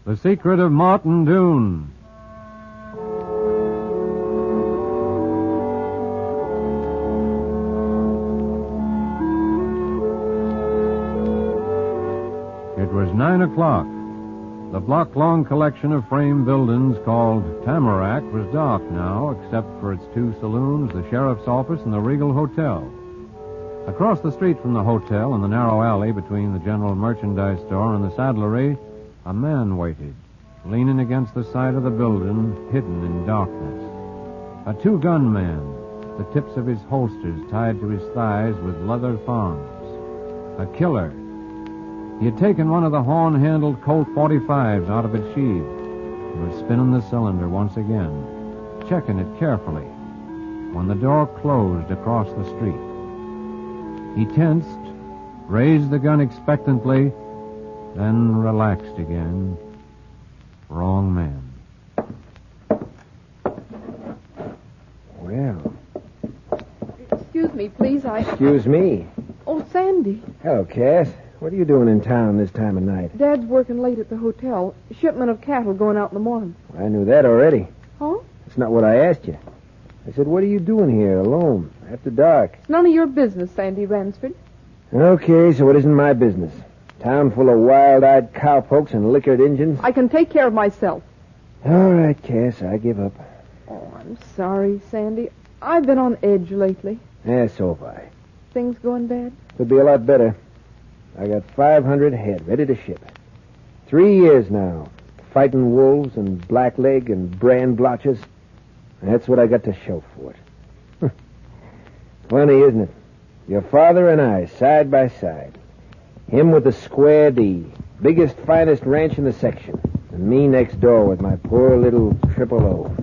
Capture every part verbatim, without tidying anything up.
The Secret of Martin Doone. It was nine o'clock. The block-long collection of frame buildings called Tamarack was dark now, except for its two saloons, the sheriff's office, and the Regal Hotel. Across the street from the hotel, in the narrow alley between the general merchandise store and the saddlery, a man waited, leaning against the side of the building, hidden in darkness. A two-gun man, the tips of his holsters tied to his thighs with leather thongs. A killer. He had taken one of the horn-handled Colt forty-fives out of its sheath and was spinning the cylinder once again, checking it carefully, when the door closed across the street. He tensed, raised the gun expectantly, then relaxed again. Wrong man. Well. Excuse me, please, I... Excuse me. Oh, Sandy. Hello, Cass. What are you doing in town this time of night? Dad's working late at the hotel. Shipment of cattle going out in the morning. I knew that already. Huh? That's not what I asked you. I said, what are you doing here alone after dark? It's none of your business, Sandy Ransford. Okay, so it isn't my business. Town full of wild-eyed cowpokes and liquored Injuns. I can take care of myself. All right, Cass, I give up. Oh, I'm sorry, Sandy. I've been on edge lately. Yeah, so have I. Things going bad? Could be a lot better. I got five hundred head ready to ship. Three years now, fighting wolves and blackleg and brand blotches. That's what I got to show for it. Funny, isn't it? Your father and I, side by side. Him with the Square D, biggest, finest ranch in the section. And me next door with my poor little triple O.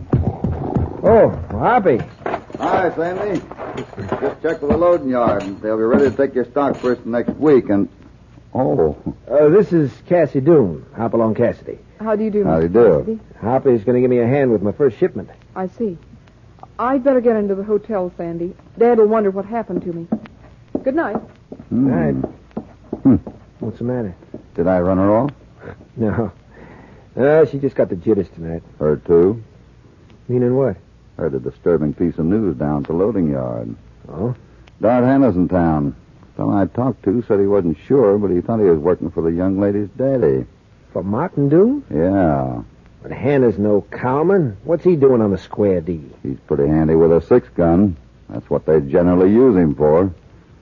Oh, Hoppy. Hi, Sandy. Just checked with the loading yard, and they'll be ready to take your stock first next week, and... Oh. Uh, this is Cassie Doone, Hopalong Cassidy. How do you do, How do you Mister do? Cassidy? Hoppy's going to give me a hand with my first shipment. I see. I'd better get into the hotel, Sandy. Dad will wonder what happened to me. Good night. Hmm. Right. Hmm. What's the matter? Did I run her off? No. Uh, she just got the jitters tonight. Her, too? Meaning what? Heard a disturbing piece of news down at the loading yard. Oh? Dart Hannah's in town. The fellow I talked to said he wasn't sure, but he thought he was working for the young lady's daddy. For Martin Doone? Yeah. But Hannah's no cowman. What's he doing on the Square D? He's pretty handy with a six-gun. That's what they generally use him for.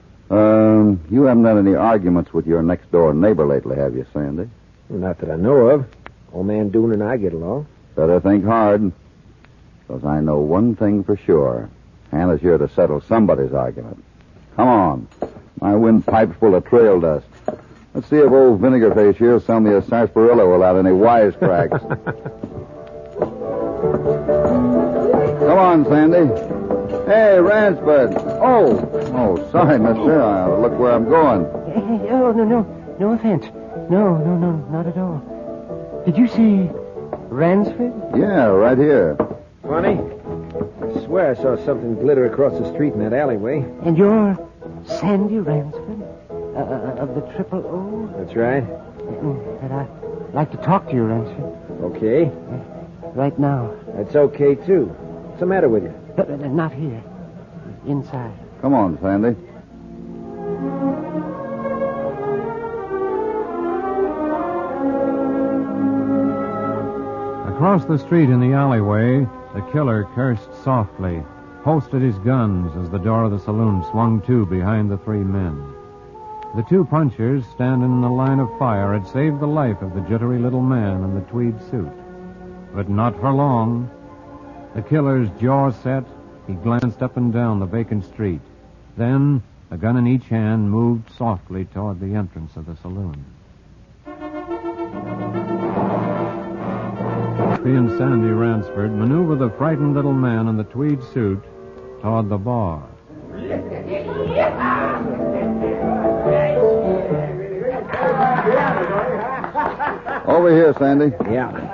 Um, you haven't had any arguments with your next-door neighbor lately, have you, Sandy? Not that I know of. Old man Doone and I get along. Better think hard. Because I know one thing for sure. Hannah's here to settle somebody's argument. Come on. My windpipe's full of trail dust. Let's see if old Vinegar Face here will sell me a sarsaparilla without any wisecracks. Come on, Sandy. Hey, Ransford. Oh. Oh, sorry, mister. I ought to look where I'm going. Hey, oh, no, no. No offense. No, no, no, not at all. Did you see Ransford? Yeah, right here. Funny. I swear I saw something glitter across the street in that alleyway. And you're Sandy Ransford? Uh, of the Triple O? That's right. And I'd like to talk to you, Ransford. Okay. Uh, right now. That's okay, too. What's the matter with you? But uh, not here. Inside. Come on, Sandy. Across the street in the alleyway, the killer cursed softly, holstered his guns as the door of the saloon swung to behind the three men. The two punchers, standing in the line of fire, had saved the life of the jittery little man in the tweed suit. But not for long. The killer's jaw set, he glanced up and down the vacant street. Then, a gun in each hand, moved softly toward the entrance of the saloon. He and Sandy Ransford maneuvered the frightened little man in the tweed suit toward the bar. Over here, Sandy. Yeah.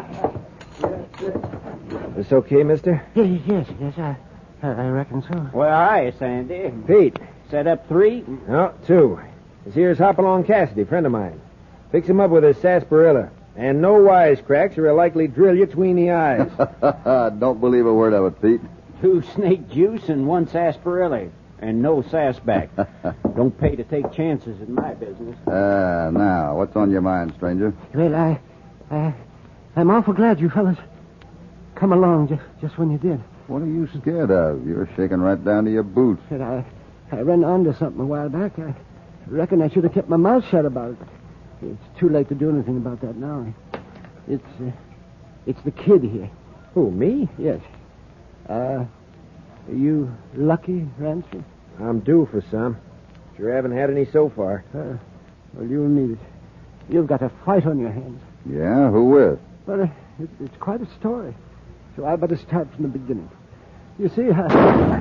This okay, mister? Yes, yes, yes, I, I reckon so. Well, hi, Sandy. Pete. Set up three? No, two. This here's Hopalong Cassidy, friend of mine. Fix him up with a sarsaparilla. And no wisecracks or he'll likely drill you between the eyes. Don't believe a word of it, Pete. Two snake juice and one sarsaparilla. And no sassback. Don't pay to take chances in my business. Ah, uh, now, what's on your mind, stranger? Well, I, I, I'm awful glad you fellas come along just, just when you did. What are you scared of? You're shaking right down to your boots. Said I, I ran onto something a while back. I reckon I should have kept my mouth shut about it. It's too late to do anything about that now. It's, uh, it's the kid here. Who, me? Yes. Uh, are you lucky, Ransford? I'm due for some. Sure haven't had any so far. Uh, well, you'll need it. You've got a fight on your hands. Yeah? Who with? Well, uh, it, it's quite a story. So I better start from the beginning. You see, I...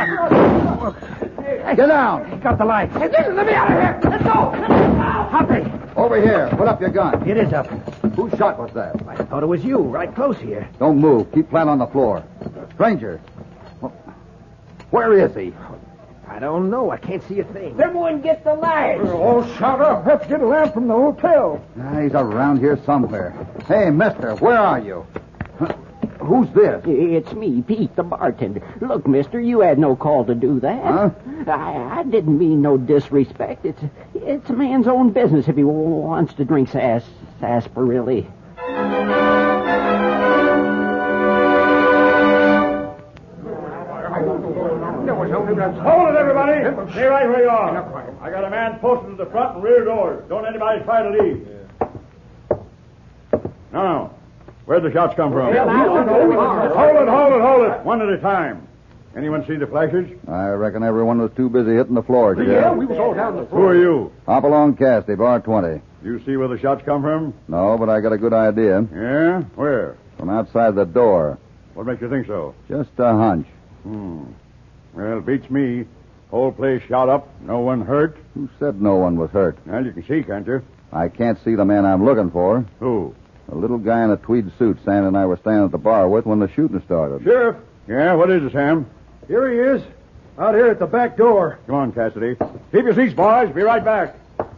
Get down! He got the lights. Hey, let me out of here! Let's go! Hoppy! Over here. Put up your gun. It is up. Whose shot was that? I thought it was you, right close here. Don't move. Keep flat on the floor. Stranger. Where is he? I don't know. I can't see a thing. Everyone get the lights. Oh, shut up. Let's get a lamp from the hotel. Ah, he's around here somewhere. Hey, mister, where are you? Who's this? It's me, Pete, the bartender. Look, mister, you had no call to do that. Huh? I, I didn't mean no disrespect. It's it's a man's own business if he wants to drink sass, sarsaparilla. Hold it, everybody! Stay right where you are. I got a man posted to the front and rear doors. Don't anybody try to leave. No, no. Where'd the shots come from? Hold it, hold it, hold it. One at a time. Anyone see the flashes? I reckon everyone was too busy hitting the floor, Sheriff. Yeah, we was all down the floor. Who are you? Hopalong Cassidy, bar twenty. You see where the shots come from? No, but I got a good idea. Yeah? Where? From outside the door. What makes you think so? Just a hunch. Hmm. Well, beats me. Whole place shot up. No one hurt. Who said no one was hurt? Well, you can see, can't you? I can't see the man I'm looking for. Who? A little guy in a tweed suit Sam and I were standing at the bar with when the shooting started. Sheriff. Yeah, what is it, Sam? Here he is. Out here at the back door. Come on, Cassidy. Keep your seats, boys. Be right back.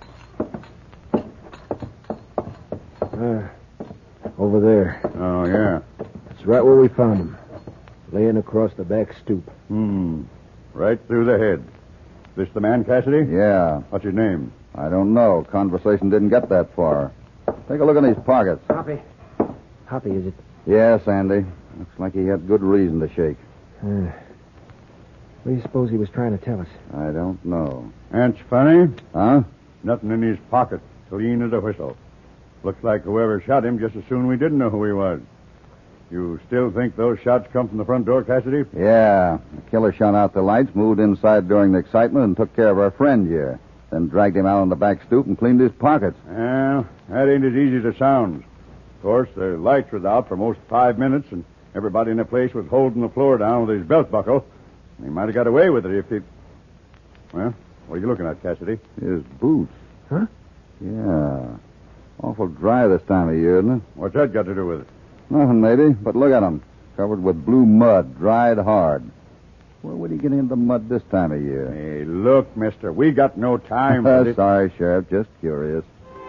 Uh, over there. Oh, yeah. That's right where we found him. Laying across the back stoop. Hmm. Right through the head. This the man, Cassidy? Yeah. What's his name? I don't know. Conversation didn't get that far. Take a look in his pockets. Hoppy. Hoppy, is it? Yes, Andy. Looks like he had good reason to shake. Uh, what do you suppose he was trying to tell us? I don't know. That's funny. Huh? Nothing in his pocket. Clean as a whistle. Looks like whoever shot him just as soon we didn't know who he was. You still think those shots come from the front door, Cassidy? Yeah. The killer shot out the lights, moved inside during the excitement, and took care of our friend here. Then dragged him out on the back stoop and cleaned his pockets. Well, that ain't as easy as it sounds. Of course, the lights was out for most five minutes, and everybody in the place was holding the floor down with his belt buckle. He might have got away with it if he... Well, what are you looking at, Cassidy? His boots. Huh? Yeah. Awful dry this time of year, isn't it? What's that got to do with it? Nothing, maybe, but look at him. Covered with blue mud, dried hard. Where would he get into mud this time of year? Hey, look, mister, we got no time for this. Sorry, Sheriff, just curious.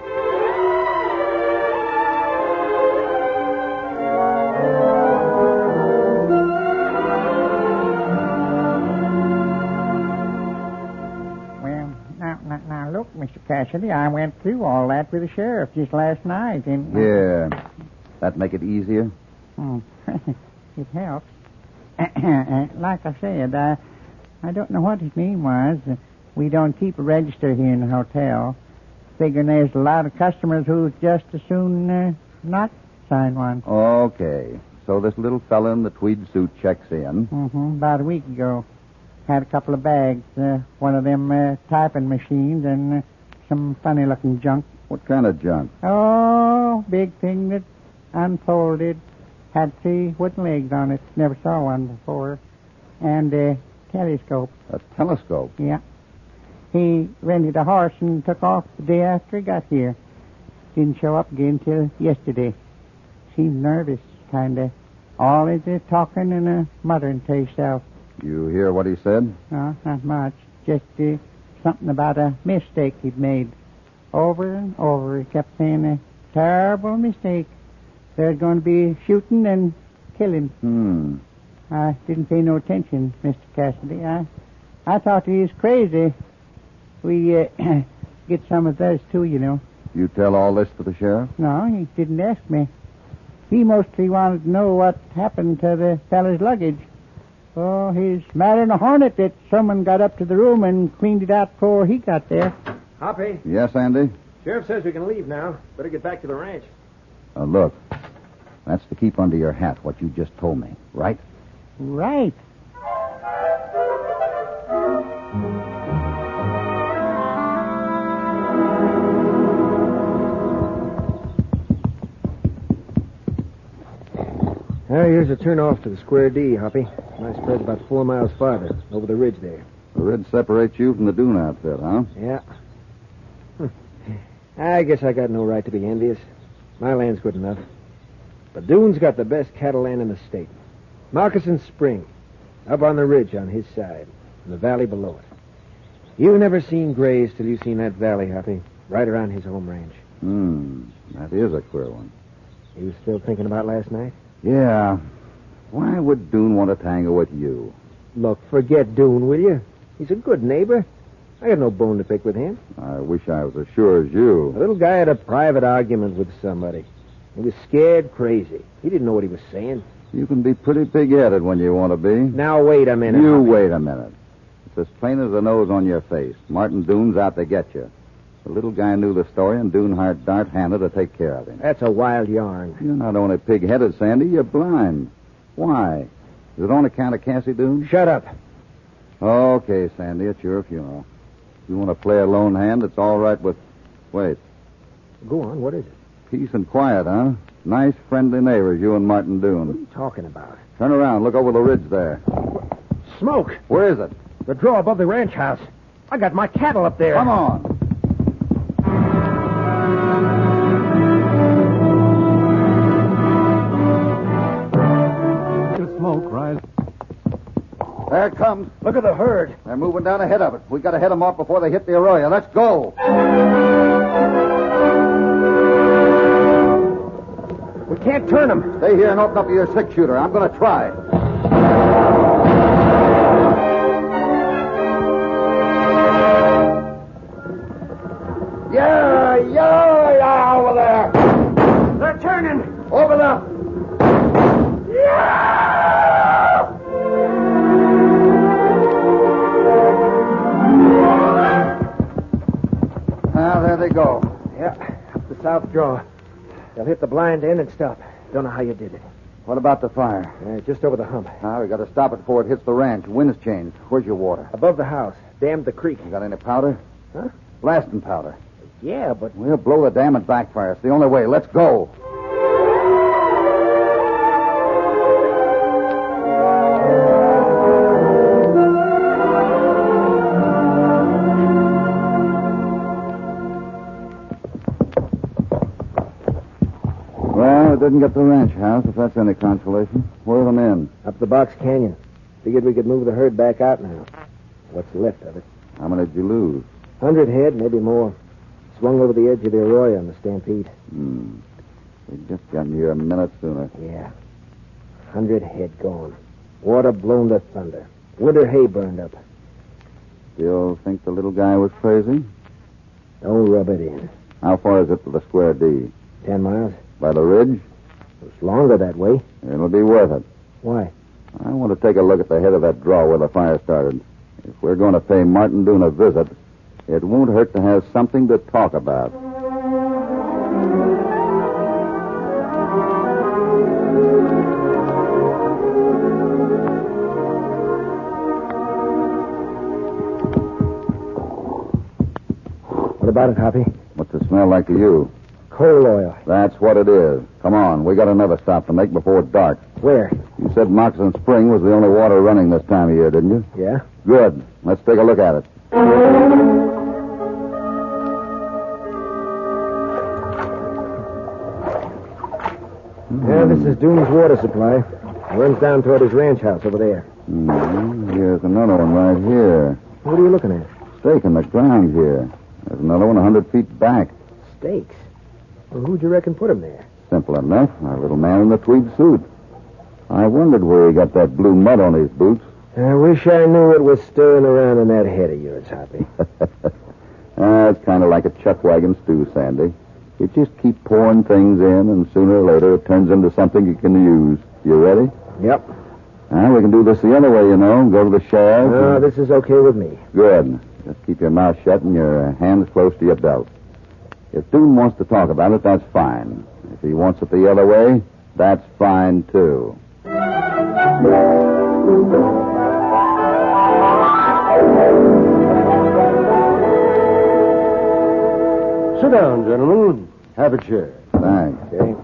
Well, now, now, now, look, Mister Cassidy, I went through all that with the sheriff just last night, and... Yeah. That make it easier? Hmm. It helps. Like I said, I, I don't know what his name was. We don't keep a register here in the hotel. Figuring there's a lot of customers who just as soon uh, not sign one. Okay. So this little fella in the tweed suit checks in. Mm-hmm. About a week ago. Had a couple of bags. Uh, one of them uh, typing machines and uh, some funny-looking junk. What kind of junk? Oh, big thing that unfolded. Had three wooden legs on it. Never saw one before. And a telescope. A telescope? Yeah. He rented a horse and took off the day after he got here. Didn't show up again till yesterday. Seemed nervous, kind of. Always uh, talking and uh, muttering to himself. You hear what he said? No, not much. Just uh, something about a mistake he'd made. Over and over, he kept saying, uh, terrible mistake. There's going to be shooting and killing. Hmm. I didn't pay no attention, Mister Cassidy. I, I thought he was crazy. We uh, get some of those too, you know. You tell all this to the sheriff? No, he didn't ask me. He mostly wanted to know what happened to the fellow's luggage. Oh, he's mad in a hornet that someone got up to the room and cleaned it out before he got there. Hoppy, Yes, Andy? Sheriff says we can leave now. Better get back to the ranch. Uh, look, that's to keep under your hat what you just told me, right? Right. Now, here's a turn off to the Square D, Hoppy. My spread's about four miles farther, over the ridge there. The ridge separates you from the Dune outfit, huh? Yeah. I guess I got no right to be envious. My land's good enough. But Dune's got the best cattle land in the state. Moccasin Spring, up on the ridge on his side, and the valley below it. You've never seen graze till you've seen that valley, Hoppy, right around his home range. Hmm, that is a queer one. You was still thinking about last night? Yeah. Why would Dune want to tangle with you? Look, forget Dune, will you? He's a good neighbor. I got no bone to pick with him. I wish I was as sure as you. The little guy had a private argument with somebody. He was scared crazy. He didn't know what he was saying. You can be pretty pig-headed when you want to be. Now, wait a minute. You Hoppy. wait a minute. It's as plain as the nose on your face. Martin Dune's out to get you. The little guy knew the story, and Dune hired Dart Hannah to take care of him. That's a wild yarn. You're not only pig-headed, Sandy, you're blind. Why? Is it on account of Cassie Dune? Shut up. Okay, Sandy, it's your funeral. If you want to play a lone hand, it's all right with... Wait. Go on, what is it? Peace and quiet, huh? Nice, friendly neighbors, you and Martin What are Dune. you talking about? Turn around. Look over the ridge there. Smoke. Where is it? The draw above the ranch house. I got my cattle up there. Come on. The smoke rise. There it comes. Look at the herd. They're moving down ahead of it. We got to head them off before they hit the arroyo. Let's go. We can't turn them. Stay here and open up your six-shooter. I'm going to try. Yeah, yeah, yeah, over there. They're turning. Over the... Ah, there they go. Yeah, up the south draw. They'll hit the blind end and stop. Don't know how you did it. What about the fire? Uh, just over the hump. Ah, we got to stop it before it hits the ranch. Wind's changed. Where's your water? Above the house. Dammed the creek. You got any powder? Huh? Blasting powder. Yeah, but... We'll blow the dam and backfire. It's the only way. Let's go. Well, it didn't get the ranch house, if that's any consolation. Where are the men? Up the Box Canyon. Figured we could move the herd back out now. What's left of it? How many did you lose? Hundred head, maybe more. Swung over the edge of the arroyo in the stampede. Hmm. We just got here a minute sooner. Yeah. Hundred head gone. Water blown to thunder. Winter hay burned up. Still think the little guy was crazy? Don't rub it in. How far is it to the Square D? Ten miles? By the ridge? It's longer that way. It'll be worth it. Why? I want to take a look at the head of that draw where the fire started. If we're going to pay Martin Dune a visit, it won't hurt to have something to talk about. What about it, Hoppy? What's it smell like to you? Coal oil. That's what it is. Come on, we got another stop to make before dark. Where? You said Moccasin Spring was the only water running this time of year, didn't you? Yeah? Good. Let's take a look at it. Yeah, this is Dune's water supply. It runs down toward his ranch house over there. Mm-hmm. Here's another one right here. What are you looking at? Stake in the ground here. There's another one a hundred feet back. Stakes. Well, who'd you reckon put him there? Simple enough. Our little man in the tweed suit. I wondered where he got that blue mud on his boots. I wish I knew what was stirring around in that head of yours, Hoppy. Ah, it's kind of like a chuck wagon stew, Sandy. You just keep pouring things in, and sooner or later it turns into something you can use. You ready? Yep. Ah, we can do this the other way, you know. Go to the sheriff. No, and... this is okay with me. Good. Just keep your mouth shut and your uh, hands close to your belt. If Doone wants to talk about it, that's fine. If he wants it the other way, that's fine, too. Sit down, gentlemen. Have a chair. Thanks. Okay.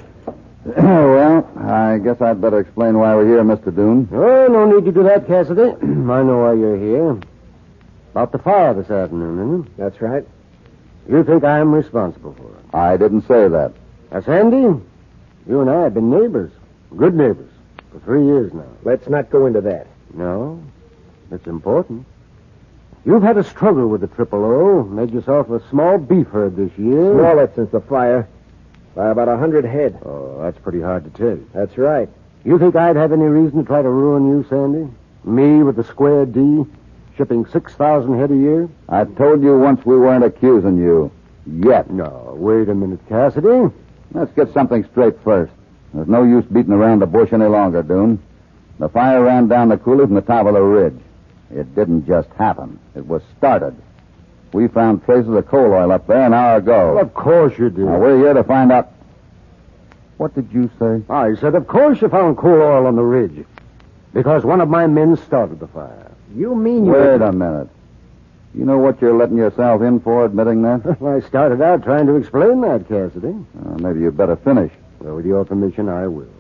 Well, I guess I'd better explain why we're here, Mister Doone. Oh, no need to do that, Cassidy. I know why you're here. About the fire this afternoon, isn't it? That's right. You think I'm responsible for it? I didn't say that. Now, Sandy, you and I have been neighbors. Good neighbors. For three years now. Let's not go into that. No. It's important. You've had a struggle with the Triple O. Made yourself a small beef herd this year. Smaller since the fire. By about a hundred head. Oh, that's pretty hard to take. That's right. You think I'd have any reason to try to ruin you, Sandy? Me with the square D, shipping six thousand head a year? I told you once we weren't accusing you. Yet. No, wait a minute, Cassidy. Let's get something straight first. There's no use beating around the bush any longer, Doone. The fire ran down the coulee from the top of the ridge. It didn't just happen. It was started. We found traces of coal oil up there an hour ago. Well, of course you did. Now, we're here to find out... What did you say? I said, of course you found coal oil on the ridge. Because one of my men started the fire. You mean you... Wait a minute. You know what you're letting yourself in for, admitting that? I started out trying to explain that, Cassidy. Uh, maybe you'd better finish. Well, with your permission, I will.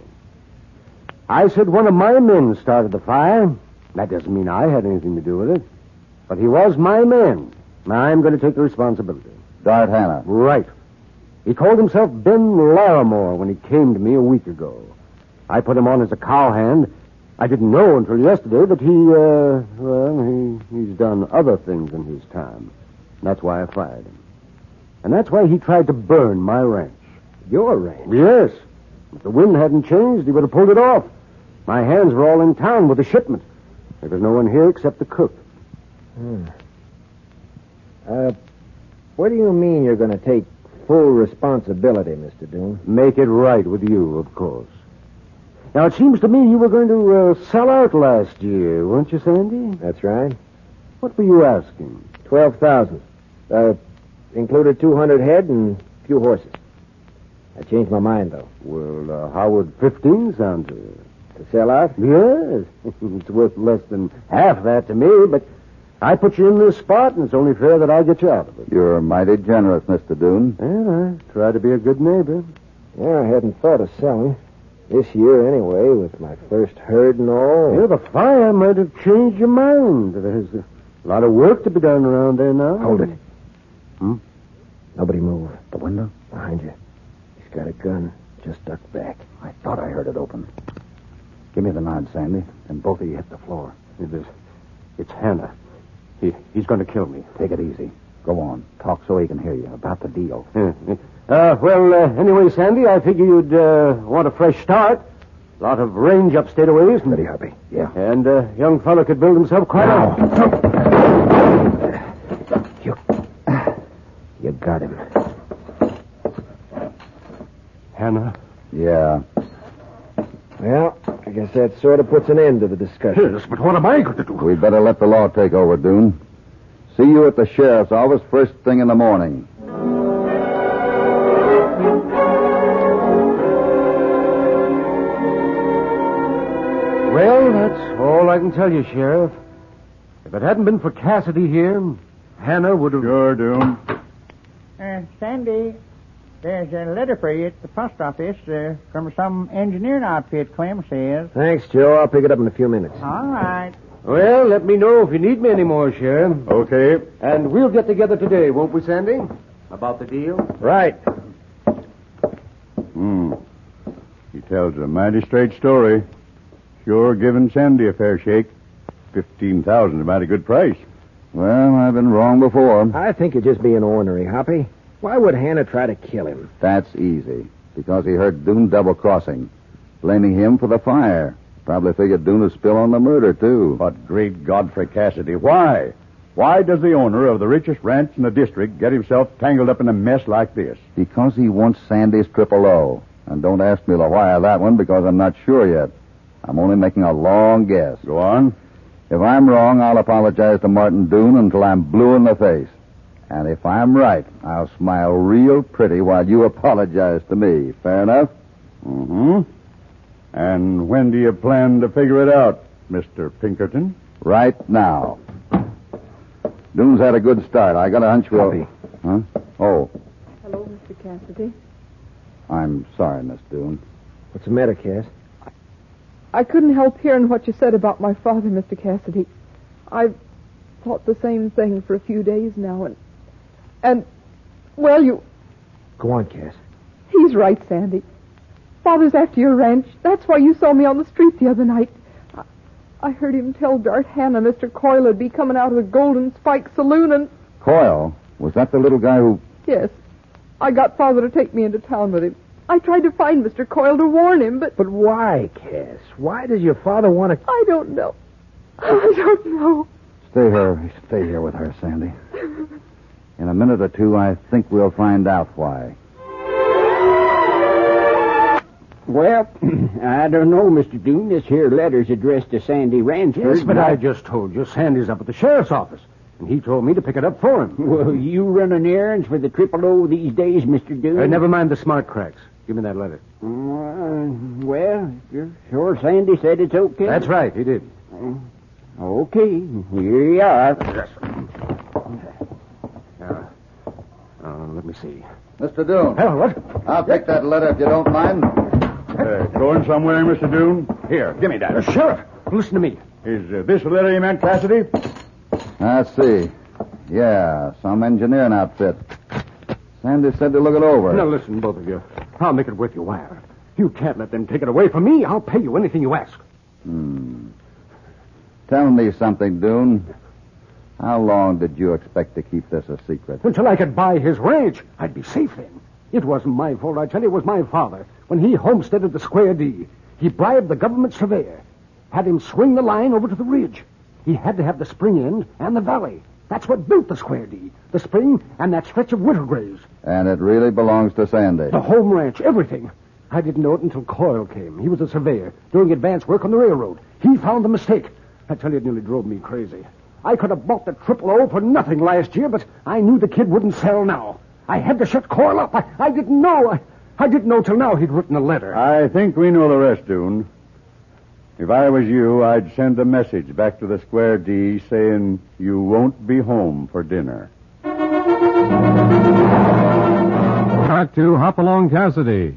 I said one of my men started the fire. That doesn't mean I had anything to do with it. But he was my man. I'm going to take the responsibility. Dart Hanna. Right. He called himself Ben Larimore when he came to me a week ago. I put him on as a cowhand. I didn't know until yesterday that he, uh, well, he, he's done other things in his time. That's why I fired him. And that's why he tried to burn my ranch. Your ranch? Yes. If the wind hadn't changed, he would have pulled it off. My hands were all in town with the shipment. There was no one here except the cook. Hmm. Uh, what do you mean you're going to take full responsibility, Mister Doone? Make it right with you, of course. Now, it seems to me you were going to uh, sell out last year, weren't you, Sandy? That's right. What were you asking? Twelve thousand. Uh, included two hundred head and a few horses. I changed my mind, though. Well, uh, how would fifteen sound to you? To sell out? Yes. It's worth less than half that to me, but I put you in this spot, and it's only fair that I get you out of it. You're mighty generous, Mister Doone. Well, I try to be a good neighbor. Yeah, I hadn't thought of selling. This year, anyway, with my first herd and all. Yeah, the fire might have changed your mind. There's a lot of work to be done around there now. Hold it. Hmm? Nobody move. The window? Behind you. He's got a gun. Just duck back. I thought I heard it open. Give me the nod, Sandy, and both of you hit the floor. It is, it's Hannah. He, he's going to kill me. Take it easy. Go on. Talk so he can hear you about the deal. Yeah, yeah. Uh, well, uh, anyway, Sandy, I figure you'd uh, want a fresh start. A lot of range up state a ways. Steady, Hoppy. Yeah. And a uh, young fellow could build himself quite Now. a... You, you got him. Hannah? Yeah. Well, I guess that sort of puts an end to the discussion. Yes, but what am I going to do? We'd better let the law take over, Doone. See you at the sheriff's office first thing in the morning. Well, that's all I can tell you, Sheriff. If it hadn't been for Cassidy here, Hannah would have... Sure, Doone. Uh, Sandy, there's a letter for you at the post office uh, from some engineering outfit, Clem says. Thanks, Joe. I'll pick it up in a few minutes. All right. Well, let me know if you need me anymore, Sheriff. Okay. And we'll get together today, won't we, Sandy? About the deal? Right. Hmm. He tells a mighty straight story. Sure giving Sandy a fair shake. Fifteen thousand is a mighty good price. Well, I've been wrong before. I think you're just being ornery, Hoppy. Why would Hannah try to kill him? That's easy. Because he heard Doone double-crossing, blaming him for the fire. Probably figured Doone would spill on the murder, too. But great Godfrey Cassidy, why? Why does the owner of the richest ranch in the district get himself tangled up in a mess like this? Because he wants Sandy's triple O. And don't ask me the why of that one, because I'm not sure yet. I'm only making a long guess. Go on. If I'm wrong, I'll apologize to Martin Doone until I'm blue in the face. And if I'm right, I'll smile real pretty while you apologize to me. Fair enough? Mm-hmm. And when do you plan to figure it out, Mister Pinkerton? Right now. Doone's had a good start. I got a hunch we'll... Copy. Huh? Oh, Hello, Mister Cassidy. I'm sorry, Miss Doone. What's the matter, Cass? I couldn't help hearing what you said about my father, Mister Cassidy. I've thought the same thing for a few days now, and... And, well, you... Go on, Cass. He's right, Sandy. Father's after your ranch. That's why you saw me on the street the other night. I, I heard him tell Dart Hannah Mister Coyle would be coming out of the Golden Spike Saloon, and... Coyle? Was that the little guy who... Yes. I got Father to take me into town with him. I tried to find Mister Coyle to warn him, but... But why, Cass? Why does your father want to... I don't know. I don't know. Stay here. Stay here with her, Sandy. In a minute or two, I think we'll find out why. Well, I don't know, Mister Doone. This here letter's addressed to Sandy Ransford. Yes, but I just told you Sandy's up at the sheriff's office, and he told me to pick it up for him. Well, you running errands for the Triple O these days, Mister Doone? Uh, never mind the smart cracks. Give me that letter. Uh, well, you're sure Sandy said it's okay? That's right, he did. Uh, okay, here you are. Yes. Now, uh, let me see. Mister Doone. Hell, what? I'll take that letter if you don't mind. Uh, going somewhere, Mister Doone? Here, give me that. Uh, Sheriff, listen to me. Is uh, this the letter you meant, Cassidy? Let's see. Yeah, some engineering outfit. Sandy said to look it over. Now, listen, both of you. I'll make it worth your while. You can't let them take it away from me. I'll pay you anything you ask. Hmm. Tell me something, Doone. How long did you expect to keep this a secret? Until I could buy his ranch. I'd be safe then. It wasn't my fault, I tell you. It was my father. When he homesteaded the Square D, he bribed the government surveyor. Had him swing the line over to the ridge. He had to have the spring end and the valley. That's what built the Square D. The spring and that stretch of winter graves. And it really belongs to Sandy. The home ranch, everything. I didn't know it until Coyle came. He was a surveyor doing advance work on the railroad. He found the mistake. I tell you, it nearly drove me crazy. I could have bought the Triple O for nothing last year, but I knew the kid wouldn't sell now. I had to shut Coyle up. I, I didn't know. I, I didn't know till now he'd written a letter. I think we know the rest, Doone. If I was you, I'd send a message back to the Square D saying you won't be home for dinner. Back to Hopalong Cassidy.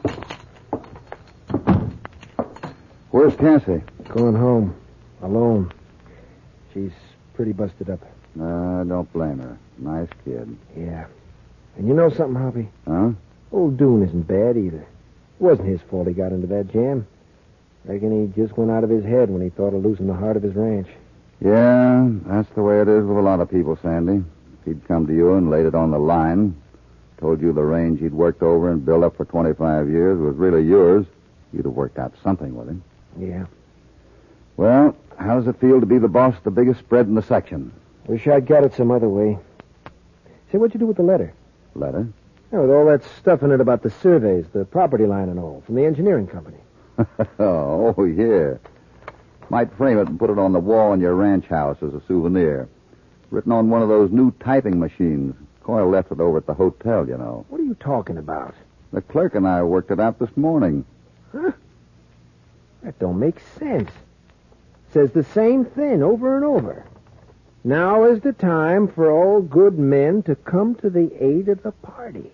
Where's Cassie? Going home. Alone. She's pretty busted up. Uh, don't blame her. Nice kid. Yeah. And you know something, Hoppy? Huh? Old Doone isn't bad either. It wasn't his fault he got into that jam. Reckon he just went out of his head when he thought of losing the heart of his ranch. Yeah, that's the way it is with a lot of people, Sandy. If he'd come to you and laid it on the line, told you the range he'd worked over and built up for twenty-five years was really yours, you'd have worked out something with him. Yeah. Well, how does it feel to be the boss of the biggest spread in the section? Wish I'd got it some other way. Say, what'd you do with the letter? Letter? Yeah, with all that stuff in it about the surveys, the property line and all, from the engineering company. oh, yeah. Might frame it and put it on the wall in your ranch house as a souvenir. Written on one of those new typing machines. Coyle left it over at the hotel, you know. What are you talking about? The clerk and I worked it out this morning. Huh? That don't make sense. Says the same thing over and over. Now is the time for all good men to come to the aid of the party.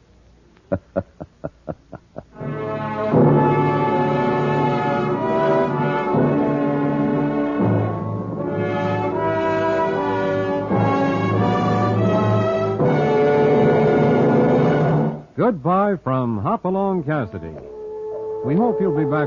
Goodbye from Hopalong Cassidy. We hope you'll be back